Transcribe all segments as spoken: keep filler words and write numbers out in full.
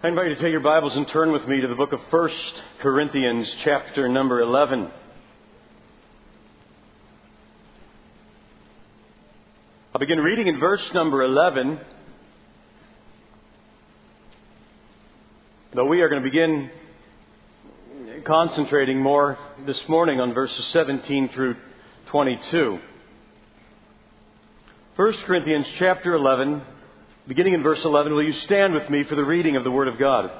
I invite you to take your Bibles and turn with me to the book of First Corinthians, chapter number eleven. I'll begin reading in verse number eleven, though we are going to begin concentrating more this morning on verses seventeen through twenty-two. First Corinthians, chapter eleven, beginning in verse eleven, will you stand with me for the reading of the Word of God?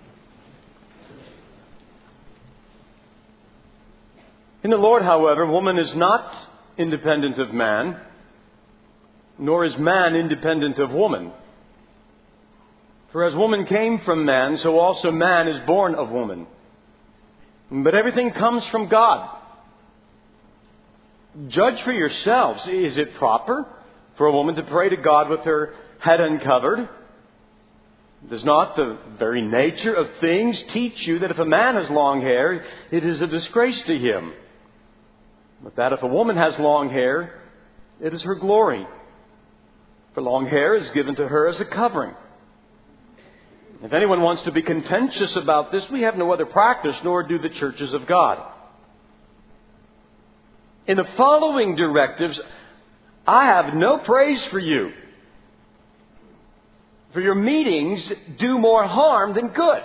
In the Lord, however, woman is not independent of man, nor is man independent of woman. For as woman came from man, so also man is born of woman. But everything comes from God. Judge for yourselves. Is it proper for a woman to pray to God with her head uncovered? Does not the very nature of things teach you that if a man has long hair, it is a disgrace to him? But that if a woman has long hair, it is her glory. For long hair is given to her as a covering. If anyone wants to be contentious about this, we have no other practice, nor do the churches of God. In the following directives, I have no praise for you. For your meetings do more harm than good.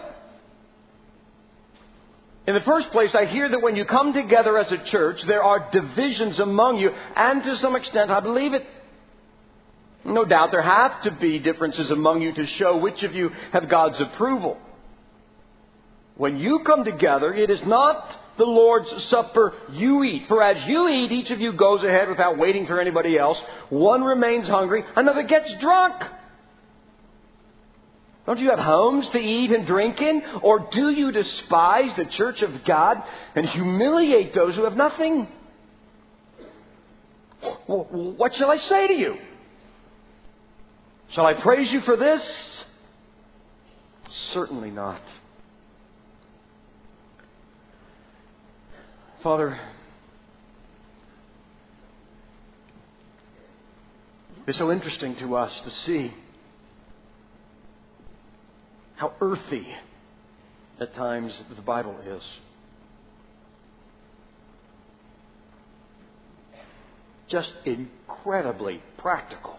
In the first place, I hear that when you come together as a church, there are divisions among you. And to some extent, I believe it. No doubt there have to be differences among you to show which of you have God's approval. When you come together, it is not the Lord's Supper you eat. For as you eat, each of you goes ahead without waiting for anybody else. One remains hungry, another gets drunk. Don't you have homes to eat and drink in? Or do you despise the church of God and humiliate those who have nothing? Well, what shall I say to you? Shall I praise you for this? Certainly not. Father, it's so interesting to us to see how earthy at times the Bible is. Just incredibly practical.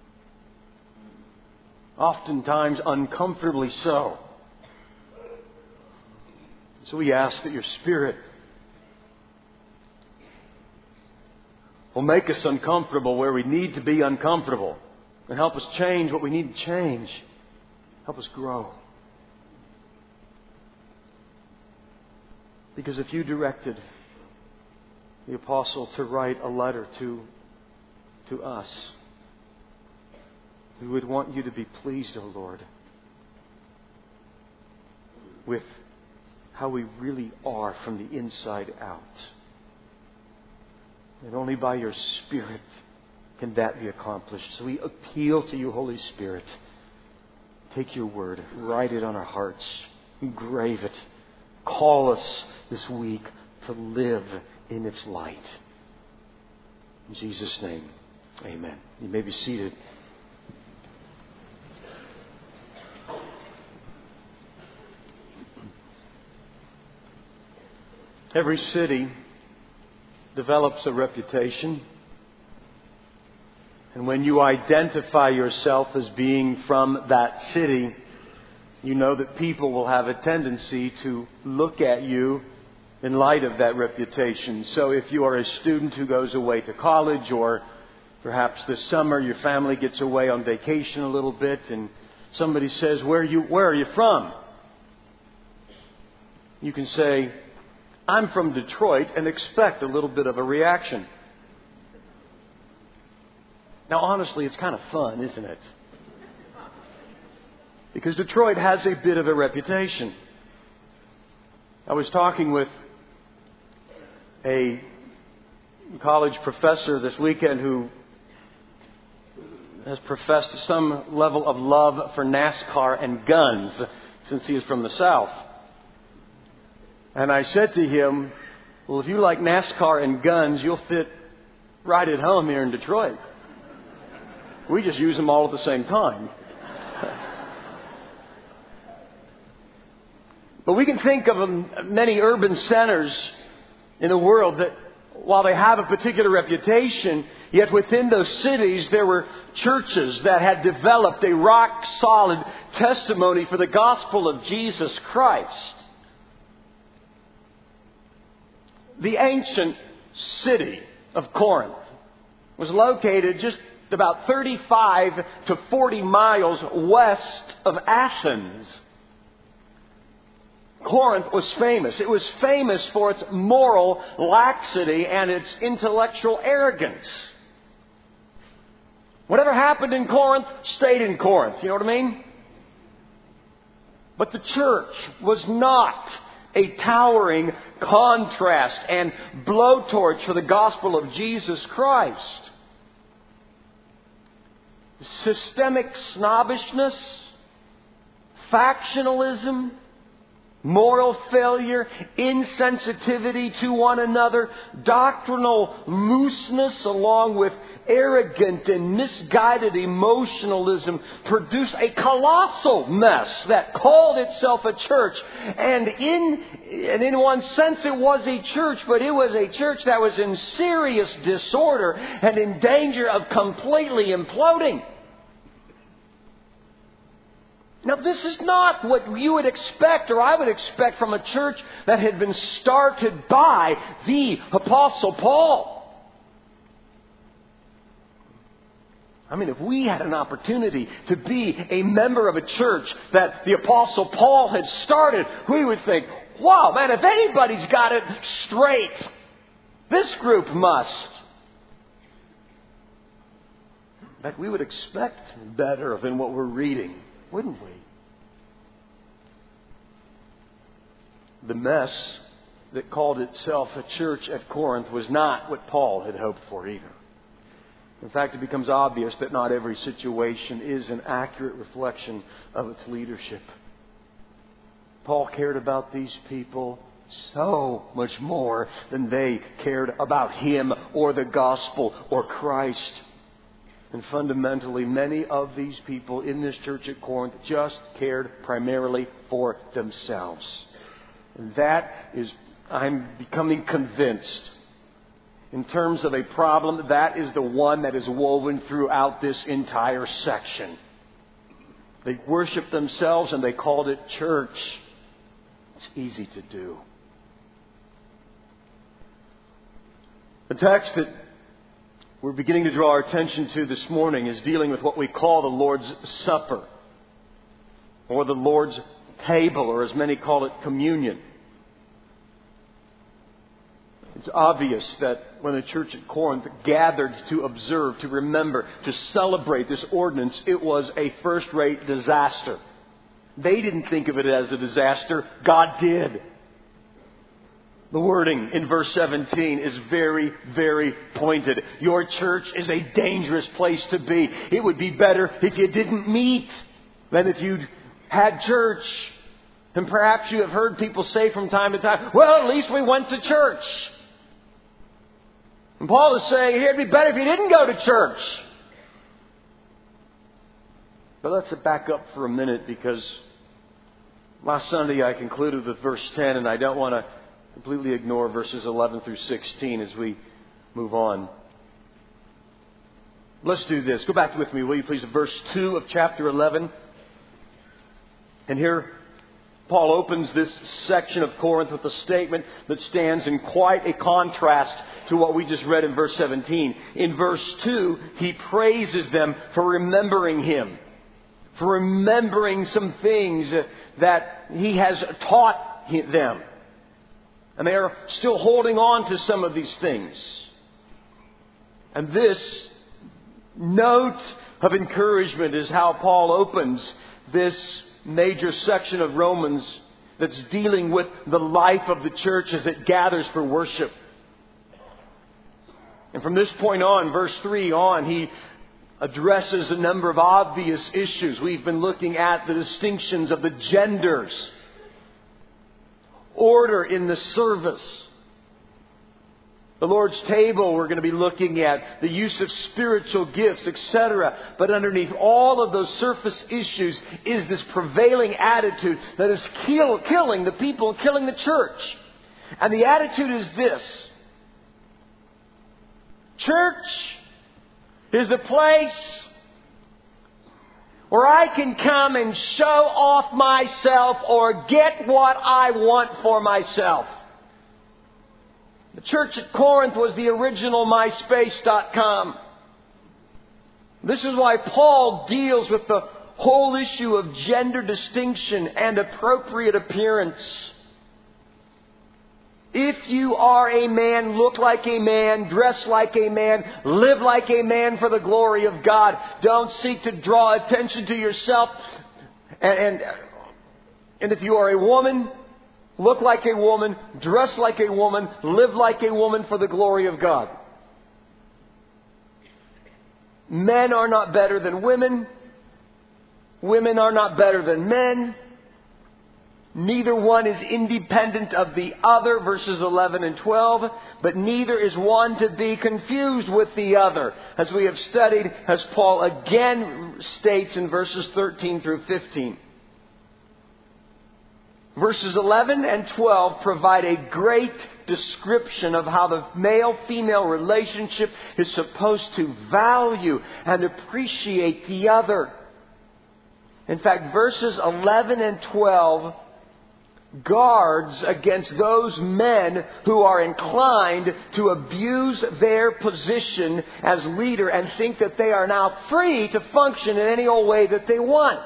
Oftentimes uncomfortably so. So we ask that your Spirit will make us uncomfortable where we need to be uncomfortable and help us change what we need to change. Help us grow. Because if you directed the apostle to write a letter to, to us, we would want you to be pleased, O Lord, with how we really are from the inside out. And only by your Spirit can that be accomplished. So we appeal to you, Holy Spirit. Take your word, write it on our hearts, engrave it. Call us this week to live in its light. In Jesus' name, amen. You may be seated. Every city develops a reputation. And when you identify yourself as being from that city, you know that people will have a tendency to look at you in light of that reputation. So if you are a student who goes away to college, or perhaps this summer your family gets away on vacation a little bit and somebody says, where are you, where are you from? You can say, I'm from Detroit, and expect a little bit of a reaction. Now, honestly, it's kind of fun, isn't it? Because Detroit has a bit of a reputation. I was talking with a college professor this weekend who has professed some level of love for NASCAR and guns since he is from the South. And I said to him, well, if you like NASCAR and guns, you'll fit right at home here in Detroit. We just use them all at the same time. But we can think of um, many urban centers in the world that, while they have a particular reputation, yet within those cities there were churches that had developed a rock-solid testimony for the gospel of Jesus Christ. The ancient city of Corinth was located just about thirty-five to forty miles west of Athens. Corinth was famous. It was famous for its moral laxity and its intellectual arrogance. Whatever happened in Corinth stayed in Corinth. You know what I mean? But the church was not a towering contrast and blowtorch for the gospel of Jesus Christ. Systemic snobbishness, factionalism, moral failure, insensitivity to one another, doctrinal looseness, along with arrogant and misguided emotionalism, produced a colossal mess that called itself a church. And in, and in one sense it was a church, but it was a church that was in serious disorder and in danger of completely imploding. Now, this is not what you would expect or I would expect from a church that had been started by the Apostle Paul. I mean, if we had an opportunity to be a member of a church that the Apostle Paul had started, we would think, wow, man, if anybody's got it straight, this group must. In fact, we would expect better than what we're reading, wouldn't we? The mess that called itself a church at Corinth was not what Paul had hoped for either. In fact, it becomes obvious that not every situation is an accurate reflection of its leadership. Paul cared about these people so much more than they cared about him or the gospel or Christ. And fundamentally, many of these people in this church at Corinth just cared primarily for themselves. And that is, I'm becoming convinced, in terms of a problem, that is the one that is woven throughout this entire section. They worshiped themselves and they called it church. It's easy to do. The text that we're beginning to draw our attention to this morning is dealing with what we call the Lord's Supper, or the Lord's table, or as many call it, communion. It's obvious that when the church at Corinth gathered to observe, to remember, to celebrate this ordinance, it was a first-rate disaster. They didn't think of it as a disaster. God did. The wording in verse seventeen is very, very pointed. Your church is a dangerous place to be. It would be better if you didn't meet than if you had church. And perhaps you have heard people say from time to time, well, at least we went to church. And Paul is saying, here, it'd be better if you didn't go to church. But let's back up for a minute, because last Sunday I concluded with verse ten, and I don't want to completely ignore verses eleven through sixteen as we move on. Let's do this. Go back with me, will you please, to verse two of chapter eleven. And here Paul opens this section of Corinth with a statement that stands in quite a contrast to what we just read in verse seventeen. In verse two, he praises them for remembering him, for remembering some things that he has taught them. And they are still holding on to some of these things. And this note of encouragement is how Paul opens this major section of Romans that's dealing with the life of the church as it gathers for worship. And from this point on, verse three on, he addresses a number of obvious issues. We've been looking at the distinctions of the genders, order in the service, The Lord's table, we're going to be looking at the use of spiritual gifts, et cetera. But underneath all of those surface issues is this prevailing attitude that is kill, killing the people, killing the church. And the attitude is this: church is a place where I can come and show off myself or get what I want for myself. The church at Corinth was the original MySpace dot com. This is why Paul deals with the whole issue of gender distinction and appropriate appearance. If you are a man, look like a man, dress like a man, live like a man for the glory of God. Don't seek to draw attention to yourself. And, and, and if you are a woman, look like a woman, dress like a woman, live like a woman for the glory of God. Men are not better than women. Women are not better than men. Neither one is independent of the other, verses eleven and twelve, but neither is one to be confused with the other, as we have studied, as Paul again states in verses thirteen through fifteen. Verses eleven and twelve provide a great description of how the male-female relationship is supposed to value and appreciate the other. In fact, verses eleven and twelve guards against those men who are inclined to abuse their position as leader and think that they are now free to function in any old way that they want.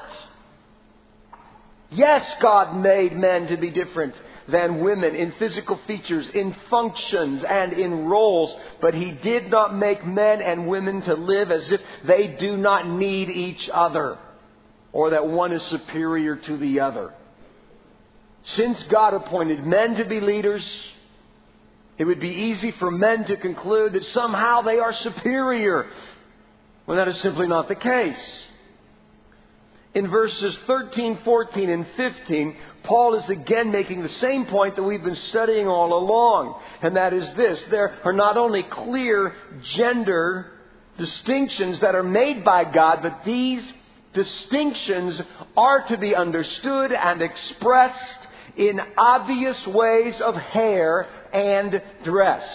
Yes, God made men to be different than women in physical features, in functions, and in roles. But He did not make men and women to live as if they do not need each other, or that one is superior to the other. Since God appointed men to be leaders, it would be easy for men to conclude that somehow they are superior, when that is simply not the case. In verses thirteen, fourteen, and fifteen, Paul is again making the same point that we've been studying all along. And that is this: there are not only clear gender distinctions that are made by God, but these distinctions are to be understood and expressed in obvious ways of hair and dress.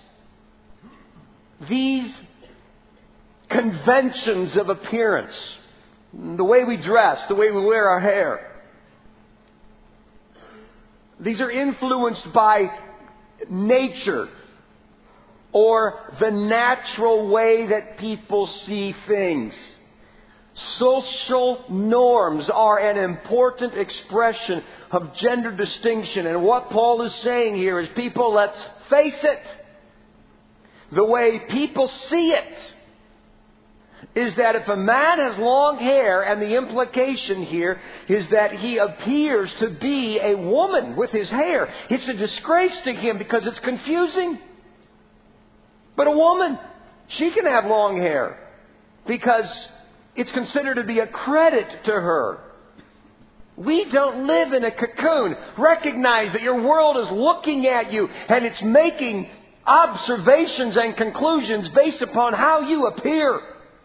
These conventions of appearance, the way we dress, the way we wear our hair, these are influenced by nature or the natural way that people see things. Social norms are an important expression of gender distinction. And what Paul is saying here is, people, let's face it, the way people see it is that if a man has long hair, and the implication here is that he appears to be a woman with his hair, it's a disgrace to him because it's confusing. But a woman, she can have long hair because it's considered to be a credit to her. We don't live in a cocoon. Recognize that your world is looking at you and it's making observations and conclusions based upon how you appear.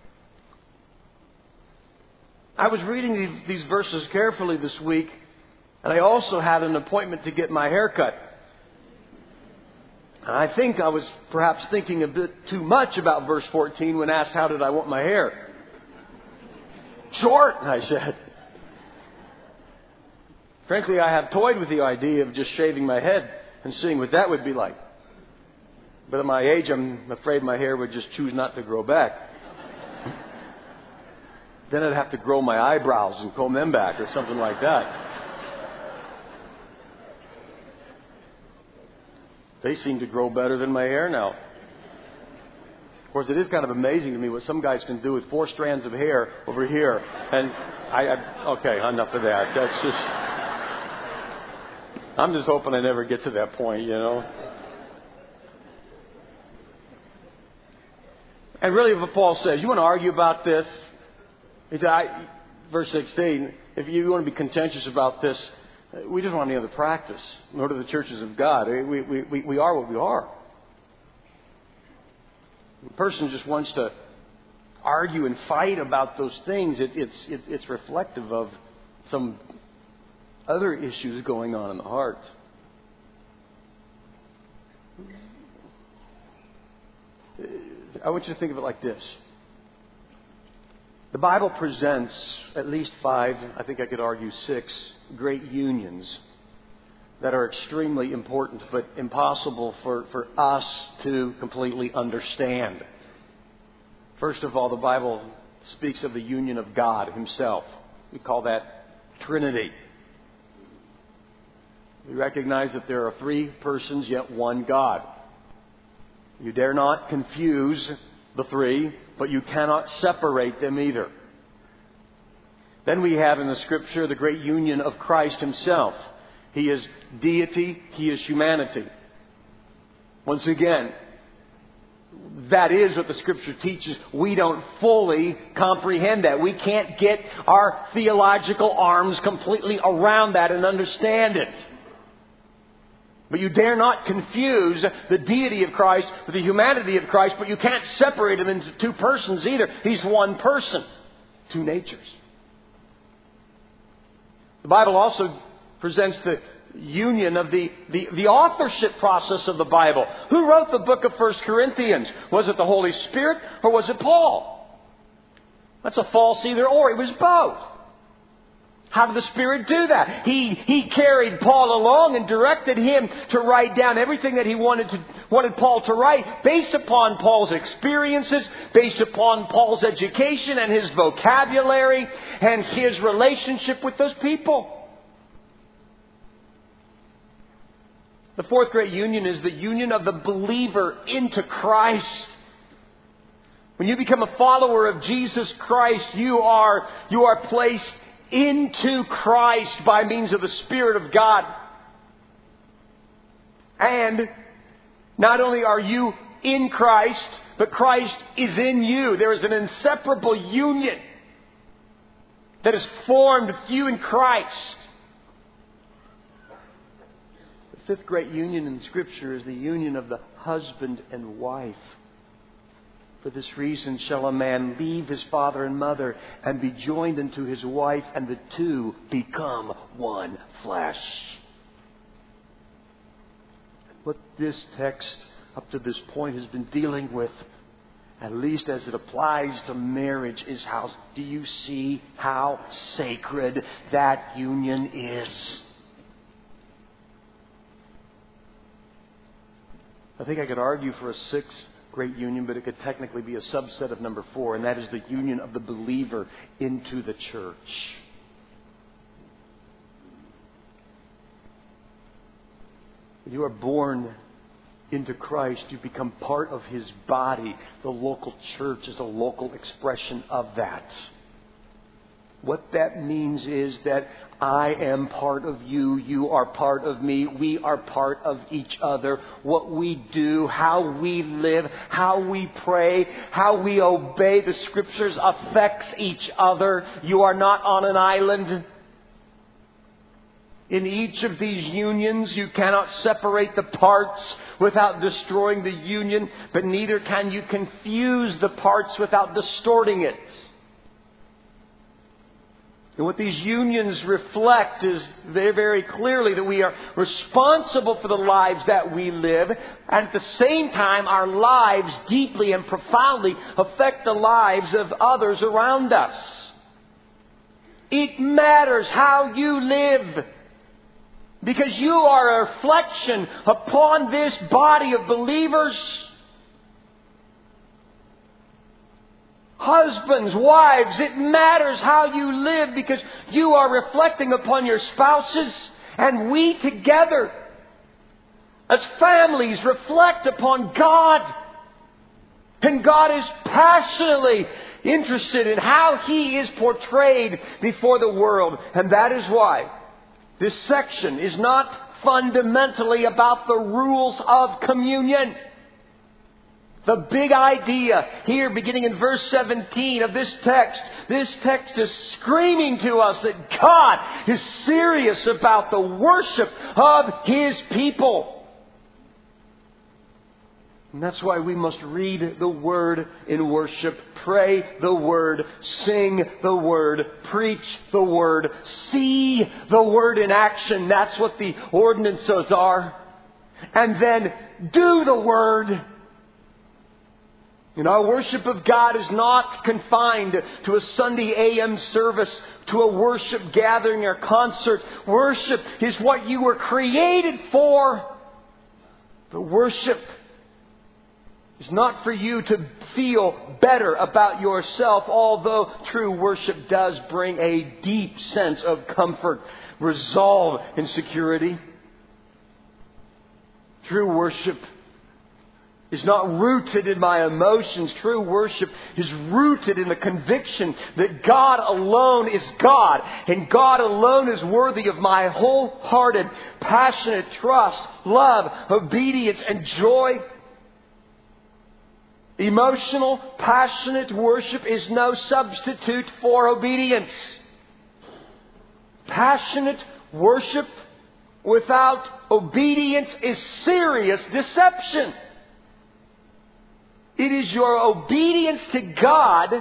I was reading these, these verses carefully this week, and I also had an appointment to get my hair cut. And I think I was perhaps thinking a bit too much about verse fourteen when asked, how did I want my hair? Short, I said. Frankly, I have toyed with the idea of just shaving my head and seeing what that would be like. But at my age, I'm afraid my hair would just choose not to grow back. Then I'd have to grow my eyebrows and comb them back or something like that. They seem to grow better than my hair now. Of course, it is kind of amazing to me what some guys can do with four strands of hair over here. And I, I okay, enough of that. That's just, I'm just hoping I never get to that point, you know. And really what Paul says, you want to argue about this? He said, I, verse sixteen, if you want to be contentious about this, we just want any other practice. Nor do the churches of God. We, we, we, we are what we are. The person just wants to argue and fight about those things. It, it's, it, it's reflective of some other issues going on in the heart. I want you to think of it like this. The Bible presents at least five, I think I could argue six, great unions that are extremely important but impossible for, for us to completely understand. First of all, the Bible speaks of the union of God Himself. We call that Trinity. We recognize that there are three persons, yet one God. You dare not confuse the three, but you cannot separate them either. Then we have in the Scripture the great union of Christ Himself. He is deity, He is humanity. Once again, that is what the Scripture teaches. We don't fully comprehend that. We can't get our theological arms completely around that and understand it. But you dare not confuse the deity of Christ with the humanity of Christ, but you can't separate Him into two persons either. He's one person, two natures. The Bible also presents the union of the, the, the authorship process of the Bible. Who wrote the book of First Corinthians? Was it the Holy Spirit or was it Paul? That's a false either or. It was both. How did the Spirit do that? He, he carried Paul along and directed him to write down everything that he wanted to, wanted Paul to write based upon Paul's experiences, based upon Paul's education and his vocabulary and his relationship with those people. The fourth great union is the union of the believer into Christ. When you become a follower of Jesus Christ, you are, you are placed into Christ by means of the Spirit of God. And not only are you in Christ, but Christ is in you. There is an inseparable union that is formed with you in Christ. The fifth great union in Scripture is the union of the husband and wife. For this reason shall a man leave his father and mother and be joined unto his wife, and the two become one flesh. What this text up to this point has been dealing with, at least as it applies to marriage, is how do you see how sacred that union is? I think I could argue for a sixth great union, but it could technically be a subset of number four, and that is the union of the believer into the church. When you are born into Christ, you become part of His body. The local church is a local expression of that. What that means is that I am part of you, you are part of me, we are part of each other. What we do, how we live, how we pray, how we obey the Scriptures affects each other. You are not on an island. In each of these unions, you cannot separate the parts without destroying the union, but neither can you confuse the parts without distorting it. And what these unions reflect is very, very clearly that we are responsible for the lives that we live. And at the same time, our lives deeply and profoundly affect the lives of others around us. It matters how you live, because you are a reflection upon this body of believers. Husbands, wives, it matters how you live, because you are reflecting upon your spouses, and we together as families reflect upon God. And God is passionately interested in how He is portrayed before the world. And that is why this section is not fundamentally about the rules of communion. The big idea here, beginning in verse seventeen of this text, this text is screaming to us that God is serious about the worship of His people. And that's why we must read the Word in worship, pray the Word, sing the Word, preach the Word, see the Word in action. That's what the ordinances are. And then do the Word. And our worship of God is not confined to a Sunday A M service, to a worship gathering or concert. Worship is what you were created for. But worship is not for you to feel better about yourself, although true worship does bring a deep sense of comfort, resolve, and security. True worship is not rooted in my emotions. True worship is rooted in the conviction that God alone is God, and God alone is worthy of my wholehearted, passionate trust, love, obedience, and joy. Emotional, passionate worship is no substitute for obedience. Passionate worship without obedience is serious deception. It is your obedience to God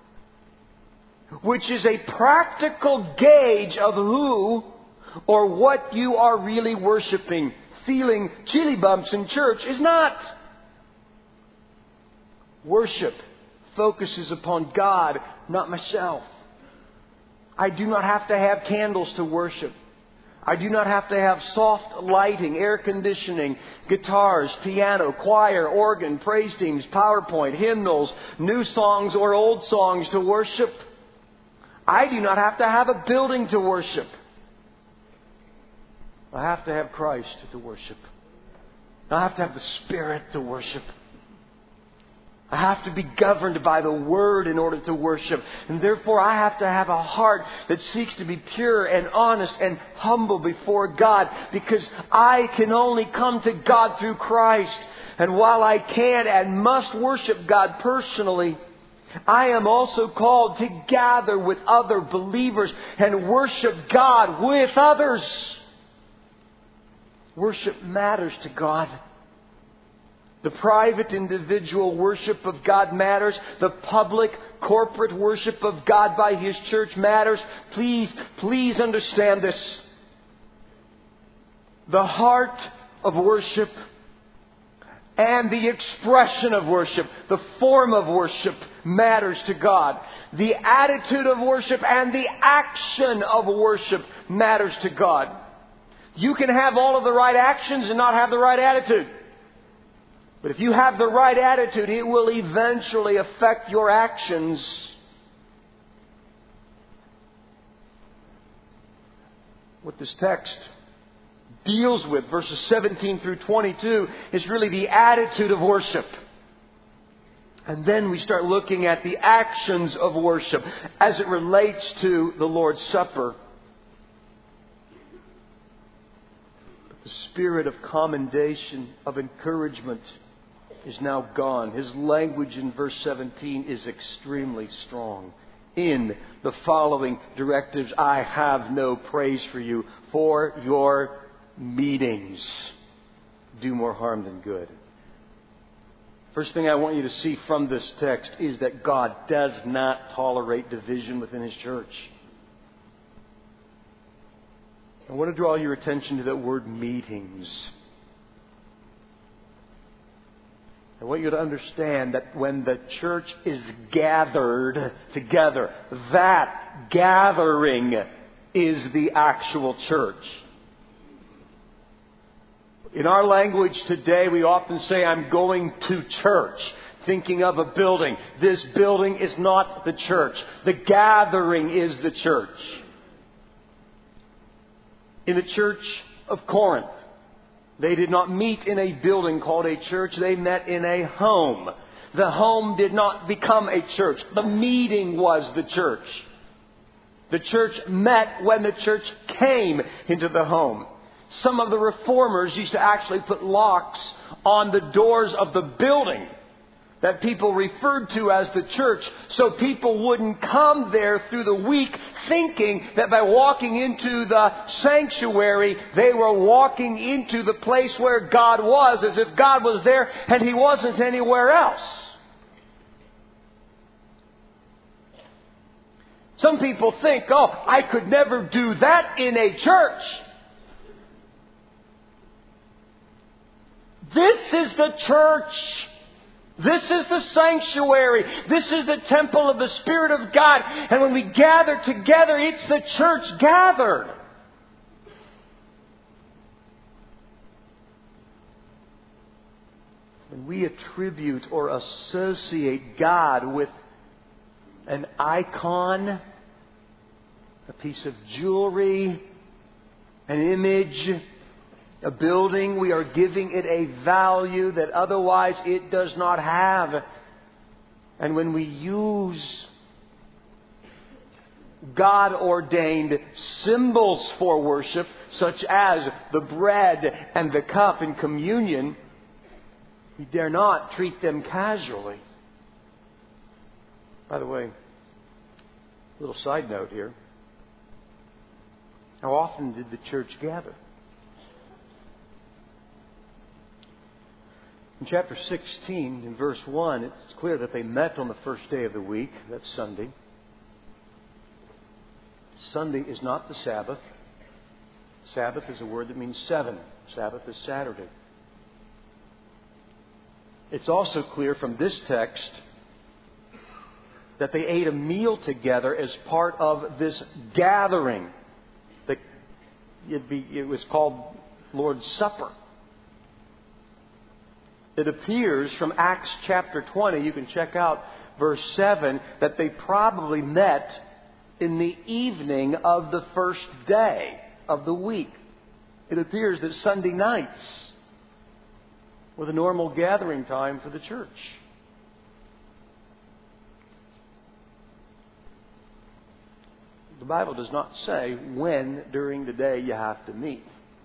which is a practical gauge of who or what you are really worshiping. Feeling chili bumps in church is not. Worship focuses upon God, not myself. I do not have to have candles to worship. I do not have to have soft lighting, air conditioning, guitars, piano, choir, organ, praise teams, PowerPoint, hymnals, new songs or old songs to worship. I do not have to have a building to worship. I have to have Christ to worship. I have to have the Spirit to worship. I have to be governed by the Word in order to worship. And therefore I have to have a heart that seeks to be pure and honest and humble before God. Because I can only come to God through Christ. And while I can and must worship God personally, I am also called to gather with other believers and worship God with others. Worship matters to God. The private individual worship of God matters. The public corporate worship of God by His church matters. Please, please understand this. The heart of worship and the expression of worship, the form of worship matters to God. The attitude of worship and the action of worship matters to God. You can have all of the right actions and not have the right attitude. But if you have the right attitude, it will eventually affect your actions. What this text deals with, verses seventeen through twenty-two, is really the attitude of worship. And then we start looking at the actions of worship as it relates to the Lord's Supper. The spirit of commendation, of encouragement, is now gone. His language in verse seventeen is extremely strong. In the following directives, I have no praise for you, for your meetings do more harm than good. First thing I want you to see from this text is that God does not tolerate division within His church. I want to draw your attention to that word meetings. I want you to understand that when the church is gathered together, that gathering is the actual church. In our language today, we often say, I'm going to church, thinking of a building. This building is not the church. The gathering is the church. In the church of Corinth, they did not meet in a building called a church. They met in a home. The home did not become a church. The meeting was the church. The church met when the church came into the home. Some of the reformers used to actually put locks on the doors of the building that people referred to as the church, so people wouldn't come there through the week thinking that by walking into the sanctuary, they were walking into the place where God was, as if God was there and He wasn't anywhere else. Some people think, oh, I could never do that in a church. This is the church. This is the sanctuary. This is the temple of the Spirit of God. And when we gather together, it's the church gathered. When we attribute or associate God with an icon, a piece of jewelry, an image, a building, we are giving it a value that otherwise it does not have. And when we use God-ordained symbols for worship, such as the bread and the cup in communion, we dare not treat them casually. By the way, a little side note here. How often did the church gather? In chapter sixteen, in verse one, it's clear that they met on the first day of the week. That's Sunday. Sunday is not the Sabbath. Sabbath is a word that means seven. Sabbath is Saturday. It's also clear from this text that they ate a meal together as part of this gathering. The, it'd be, it was called Lord's Supper. It appears from Acts chapter twenty, you can check out verse seven, that they probably met in the evening of the first day of the week. It appears that Sunday nights were the normal gathering time for the church. The Bible does not say when during the day you have to meet.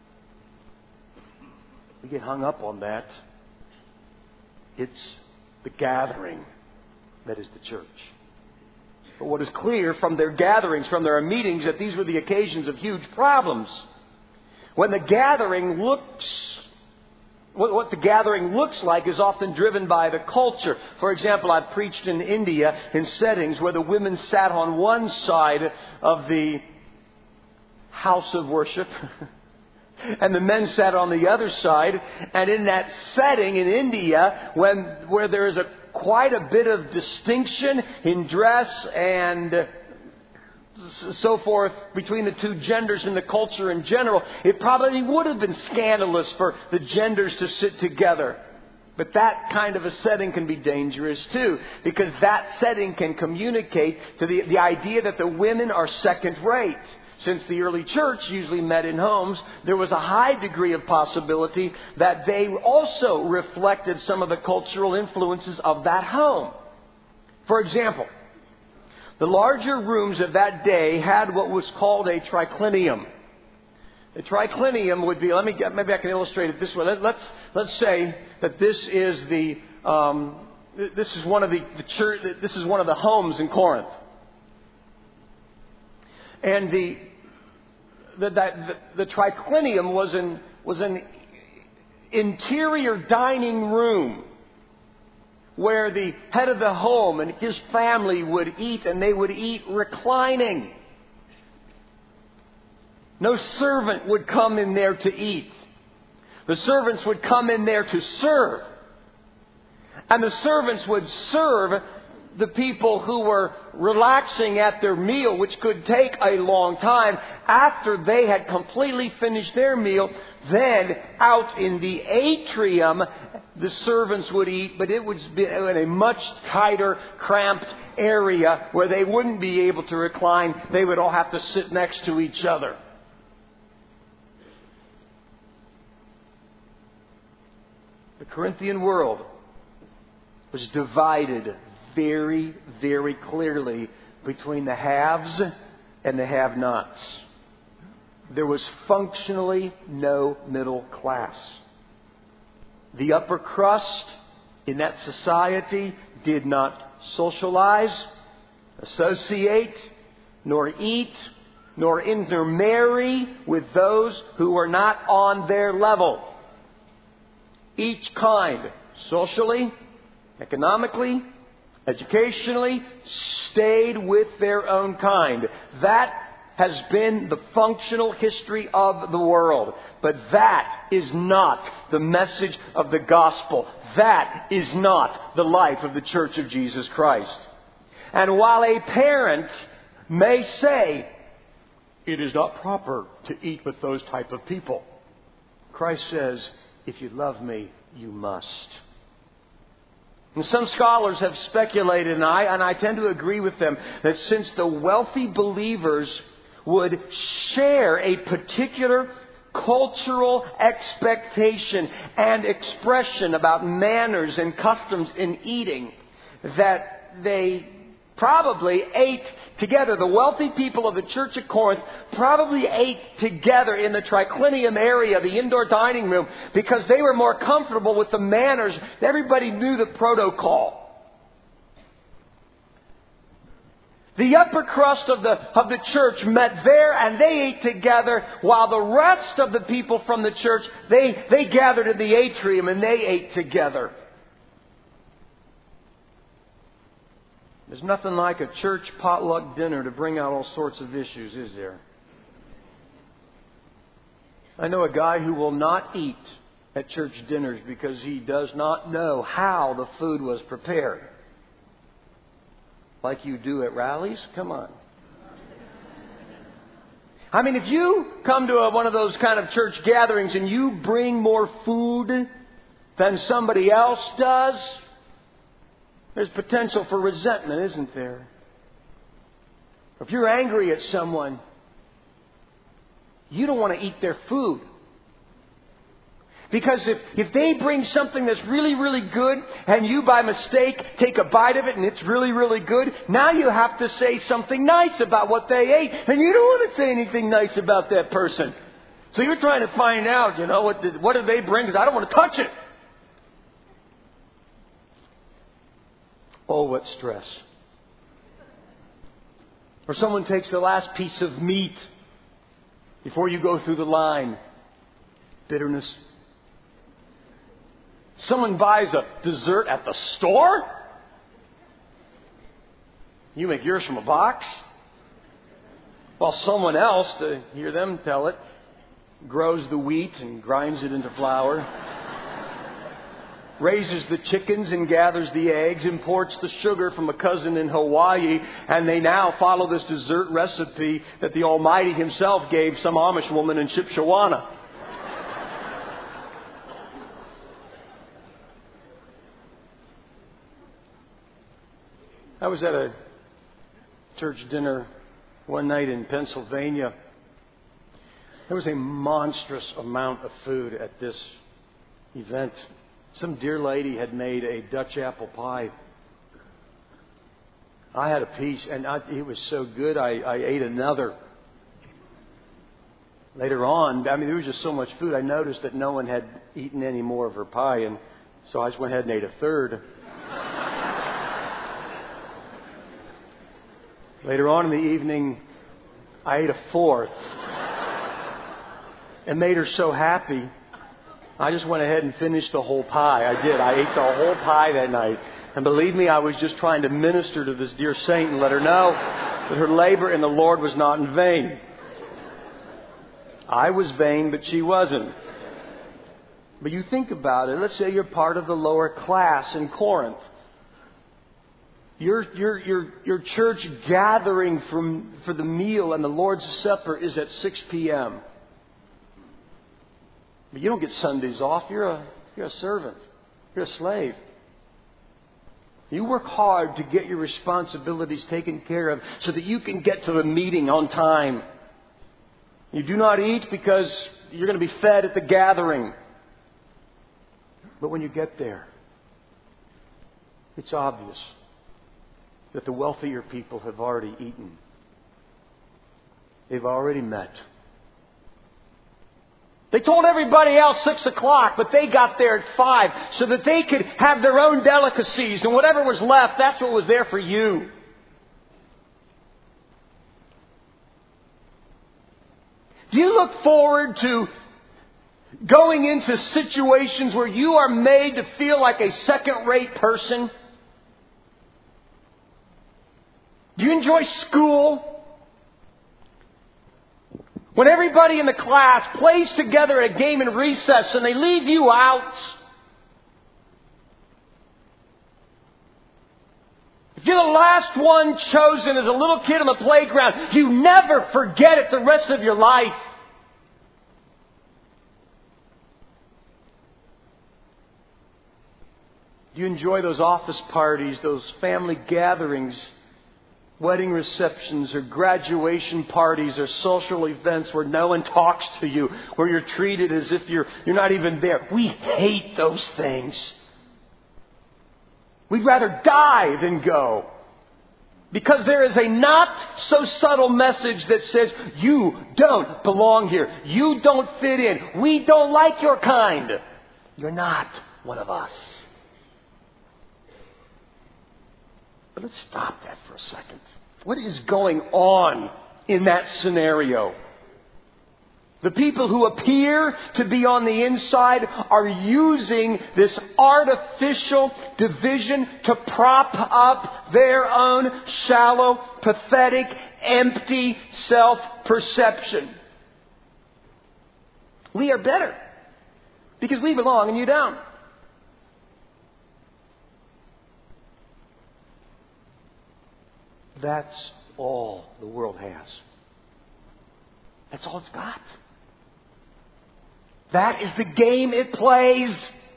We get hung up on that. It's the gathering that is the church. But what is clear from their gatherings, from their meetings, that these were the occasions of huge problems. When the gathering looks, what the gathering looks like is often driven by the culture. For example, I've preached in India in settings where the women sat on one side of the house of worship and the men sat on the other side. And in that setting in India, when where there is a quite a bit of distinction in dress and so forth between the two genders in the culture in general, it probably would have been scandalous for the genders to sit together. But that kind of a setting can be dangerous too, because that setting can communicate to the, the idea that the women are second rate. Since the early church usually met in homes, there was a high degree of possibility that they also reflected some of the cultural influences of that home. For example, the larger rooms of that day had what was called a triclinium. A triclinium would be, let me get, maybe I can illustrate it this way. Let, let's let's say that this is the um, this is one of the, the church. This is one of the homes in Corinth. And the the, the, the triclinium was an was an interior dining room where the head of the home and his family would eat, and they would eat reclining. No servant would come in there to eat. The servants would come in there to serve. And the servants would serve the people who were relaxing at their meal, which could take a long time. After they had completely finished their meal, then out in the atrium, the servants would eat, but it would be in a much tighter, cramped area where they wouldn't be able to recline. They would all have to sit next to each other. The Corinthian world was divided very, very clearly between the haves and the have-nots. There was functionally no middle class. The upper crust in that society did not socialize, associate, nor eat, nor intermarry with those who were not on their level. Each kind, socially, economically, educationally, stayed with their own kind. That has been the functional history of the world. But that is not the message of the gospel. That is not the life of the Church of Jesus Christ. And while a parent may say, it is not proper to eat with those type of people, Christ says, if you love me, you must. And some scholars have speculated, and I, and I tend to agree with them, that since the wealthy believers would share a particular cultural expectation and expression about manners and customs in eating, that they probably ate together. The wealthy people of the Church of Corinth probably ate together in the triclinium area, the indoor dining room, because they were more comfortable with the manners. Everybody knew the protocol. The upper crust of the, of the church met there and they ate together, while the rest of the people from the church, they, they gathered in the atrium and they ate together. There's nothing like a church potluck dinner to bring out all sorts of issues, is there? I know a guy who will not eat at church dinners because he does not know how the food was prepared. Like you do at rallies? Come on. I mean, if you come to a, one of those kind of church gatherings and you bring more food than somebody else does, there's potential for resentment, isn't there? If you're angry at someone, you don't want to eat their food. Because if, if they bring something that's really, really good and you by mistake take a bite of it and it's really, really good, now you have to say something nice about what they ate. And you don't want to say anything nice about that person. So you're trying to find out, you know, what did, what did they bring? Because I don't want to touch it. Oh, what stress. Or someone takes the last piece of meat before you go through the line. Bitterness. Someone buys a dessert at the store. You make yours from a box. While someone else, to hear them tell it, grows the wheat and grinds it into flour. Raises the chickens and gathers the eggs, imports the sugar from a cousin in Hawaii, and they now follow this dessert recipe that the Almighty Himself gave some Amish woman in Shipshawana. I was at a church dinner one night in Pennsylvania. There was a monstrous amount of food at this event. Some dear lady had made a Dutch apple pie. I had a piece, and I, it was so good, I, I ate another. Later on, I mean, there was just so much food, I noticed that no one had eaten any more of her pie, and so I just went ahead and ate a third. Later on in the evening, I ate a fourth and made her so happy, I just went ahead and finished the whole pie. I did. I ate the whole pie that night. And believe me, I was just trying to minister to this dear saint and let her know that her labor in the Lord was not in vain. I was vain, but she wasn't. But you think about it. Let's say you're part of the lower class in Corinth. Your, your, your, your church gathering from, for the meal and the Lord's Supper is at six p.m. But you don't get Sundays off. You're a, you're a servant. You're a slave. You work hard to get your responsibilities taken care of so that you can get to the meeting on time. You do not eat because you're going to be fed at the gathering. But when you get there, it's obvious that the wealthier people have already eaten. They've already met. They told everybody else six o'clock, but they got there at five so that they could have their own delicacies, and whatever was left, that's what was there for you. Do you look forward to going into situations where you are made to feel like a second-rate person? Do you enjoy school? When everybody in the class plays together at a game in recess and they leave you out. If you're the last one chosen as a little kid on the playground, you never forget it the rest of your life. Do you enjoy those office parties, those family gatherings, wedding receptions or graduation parties or social events where no one talks to you, where you're treated as if you're, you're not even there? We hate those things. We'd rather die than go. Because there is a not so subtle message that says, you don't belong here. You don't fit in. We don't like your kind. You're not one of us. But let's stop that for a second. What is going on in that scenario? The people who appear to be on the inside are using this artificial division to prop up their own shallow, pathetic, empty self-perception. We are better because we belong and you don't. That's all the world has. That's all it's got. That is the game it plays.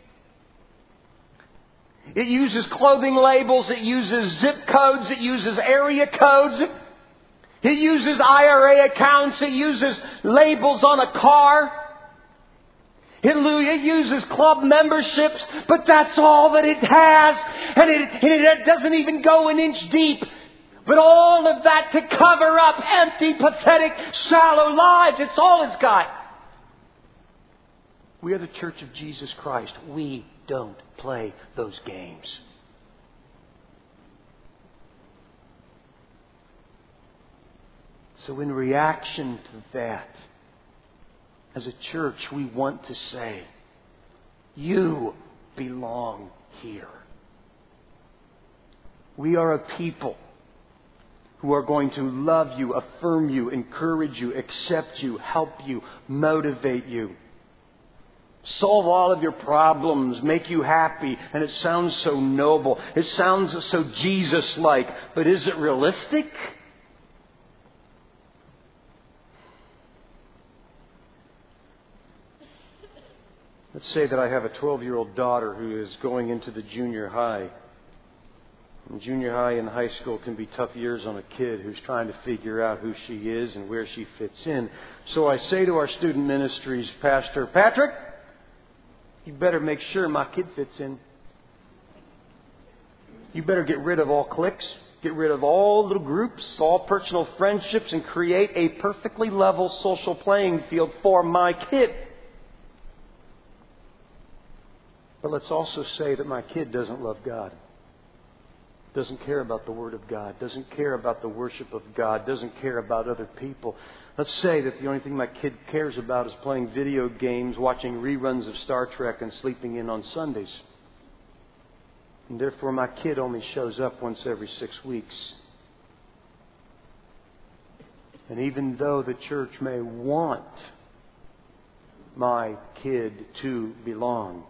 It uses clothing labels. It uses zip codes. It uses area codes. It uses I R A accounts. It uses labels on a car. It, it uses club memberships. But that's all that it has. And it, and it doesn't even go an inch deep. But all of that to cover up empty, pathetic, shallow lives. It's all it's got. We are the Church of Jesus Christ. We don't play those games. So in reaction to that, as a church, we want to say, you belong here. We are a people who are going to love you, affirm you, encourage you, accept you, help you, motivate you, solve all of your problems, make you happy. And it sounds so noble. It sounds so Jesus-like. But is it realistic? Let's say that I have a twelve-year-old daughter who is going into the junior high. And junior high and high school can be tough years on a kid who's trying to figure out who she is and where she fits in. So I say to our student ministries pastor, Patrick, you better make sure my kid fits in. You better get rid of all cliques, get rid of all little groups, all personal friendships, and create a perfectly level social playing field for my kid. But let's also say that my kid doesn't love God. Doesn't care about the Word of God. Doesn't care about the worship of God. Doesn't care about other people. Let's say that the only thing my kid cares about is playing video games, watching reruns of Star Trek, and sleeping in on Sundays. And therefore my kid only shows up once every six weeks. And even though the church may want my kid to belong,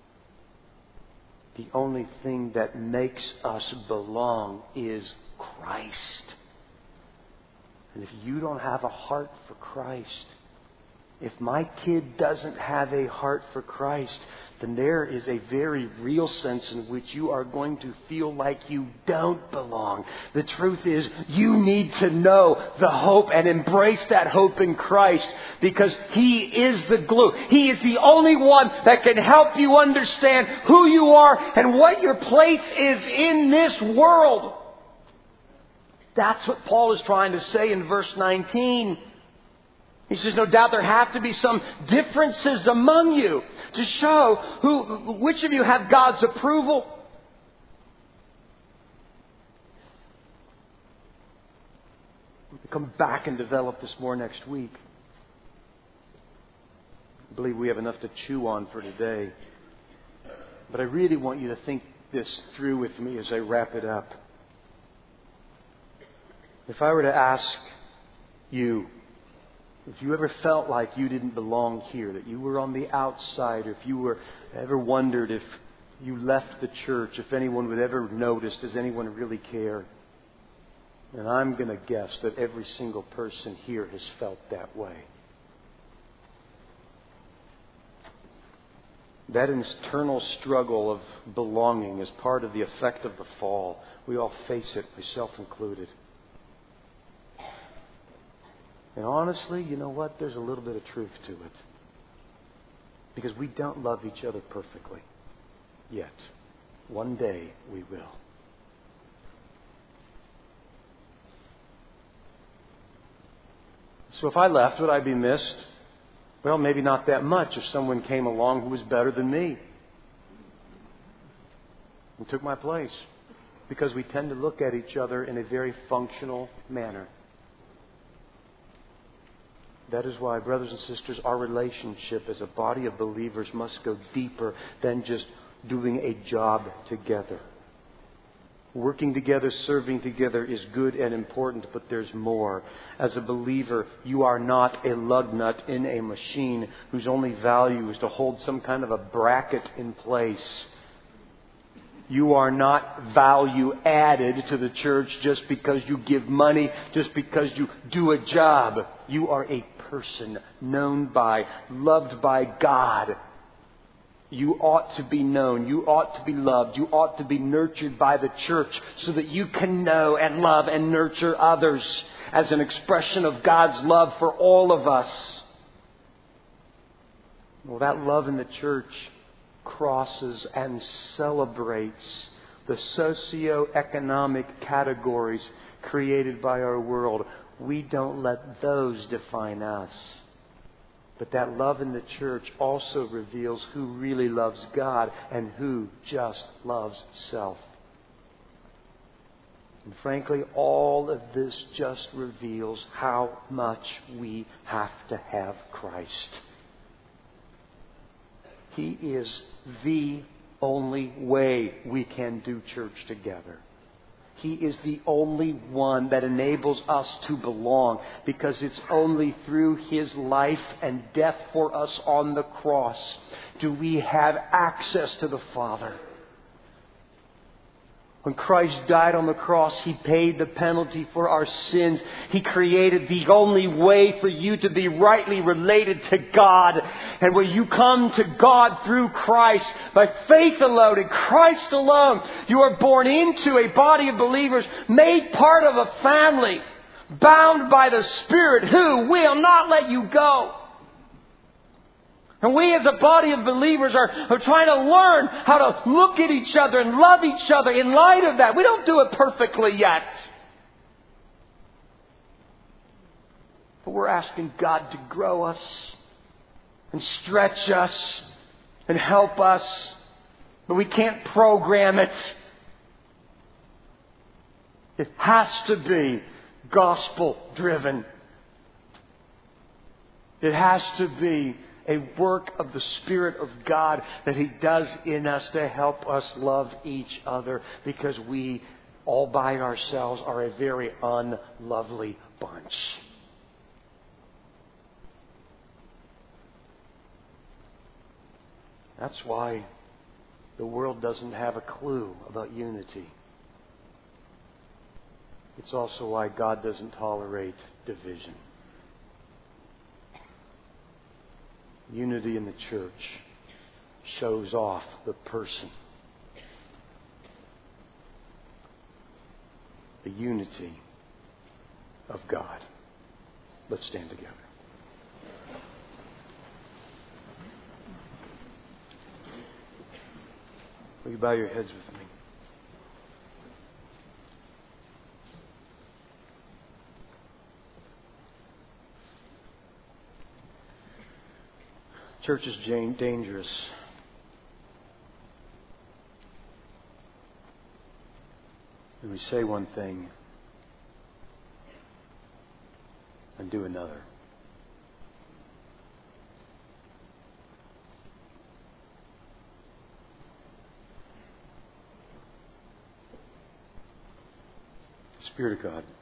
the only thing that makes us belong is Christ. And if you don't have a heart for Christ, if my kid doesn't have a heart for Christ, then there is a very real sense in which you are going to feel like you don't belong. The truth is, you need to know the hope and embrace that hope in Christ, because He is the glue. He is the only one that can help you understand who you are and what your place is in this world. That's what Paul is trying to say in verse nineteen. He says, no doubt there have to be some differences among you to show who, which of you have God's approval. We'll come back and develop this more next week. I believe we have enough to chew on for today. But I really want you to think this through with me as I wrap it up. If I were to ask you, if you ever felt like you didn't belong here, that you were on the outside, or if you were ever wondered if you left the church, if anyone would ever notice, does anyone really care? And I'm going to guess that every single person here has felt that way. That internal struggle of belonging is part of the effect of the fall. We all face it, myself included. And honestly, you know what? There's a little bit of truth to it. Because we don't love each other perfectly. Yet. One day we will. So if I left, would I be missed? Well, maybe not that much if someone came along who was better than me and took my place. Because we tend to look at each other in a very functional manner. That is why, brothers and sisters, our relationship as a body of believers must go deeper than just doing a job together. Working together, serving together is good and important, but there's more. As a believer, you are not a lug nut in a machine whose only value is to hold some kind of a bracket in place. You are not value added to the church just because you give money, just because you do a job. You are a person known by, loved by God. You ought to be known. You ought to be loved. You ought to be nurtured by the church so that you can know and love and nurture others as an expression of God's love for all of us. Well, that love in the church crosses and celebrates the socioeconomic categories created by our world. We don't let those define us. But that love in the church also reveals who really loves God and who just loves self. And frankly, all of this just reveals how much we have to have Christ. He is the only way we can do church together. He is the only one that enables us to belong, because it's only through His life and death for us on the cross do we have access to the Father. When Christ died on the cross, He paid the penalty for our sins. He created the only way for you to be rightly related to God. And when you come to God through Christ, by faith alone, in Christ alone, you are born into a body of believers, made part of a family, bound by the Spirit, who will not let you go. And we as a body of believers are, are trying to learn how to look at each other and love each other in light of that. We don't do it perfectly yet. But we're asking God to grow us and stretch us and help us. But we can't program it. It has to be gospel driven. It has to be a work of the Spirit of God that He does in us to help us love each other, because we all by ourselves are a very unlovely bunch. That's why the world doesn't have a clue about unity. It's also why God doesn't tolerate division. Unity in the church shows off the person. The unity of God. Let's stand together. Will you bow your heads with me? Church is jan- dangerous. And we say one thing and do another. Spirit of God,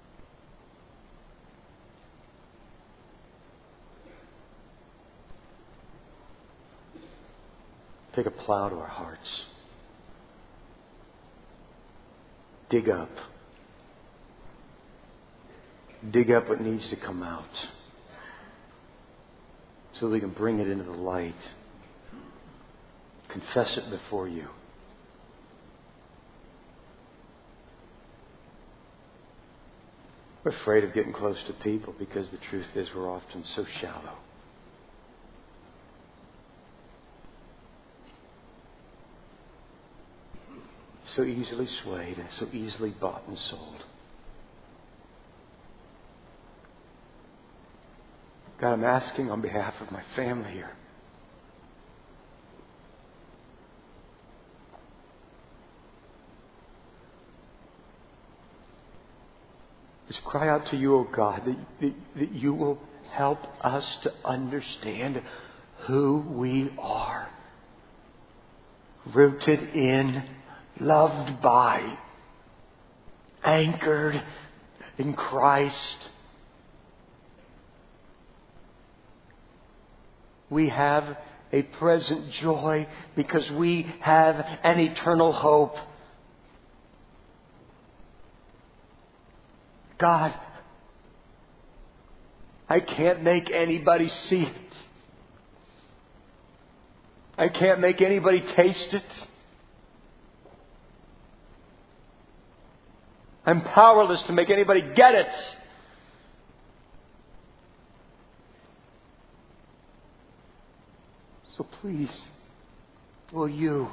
take a plow to our hearts. Dig up. Dig up what needs to come out so we can bring it into the light. Confess it before you. We're afraid of getting close to people because the truth is we're often so shallow. So easily swayed and so easily bought and sold. God, I'm asking on behalf of my family here. Just cry out to you, O God, that, that, that you will help us to understand who we are. Rooted in, loved by, anchored in Christ. We have a present joy because we have an eternal hope. God, I can't make anybody see it. I can't make anybody taste it. I'm powerless to make anybody get it. So please, will you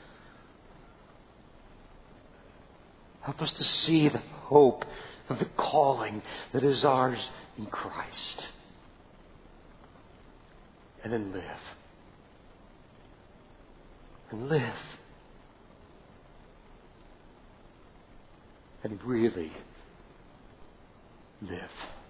help us to see the hope of the calling that is ours in Christ. And then live. And live. And really live.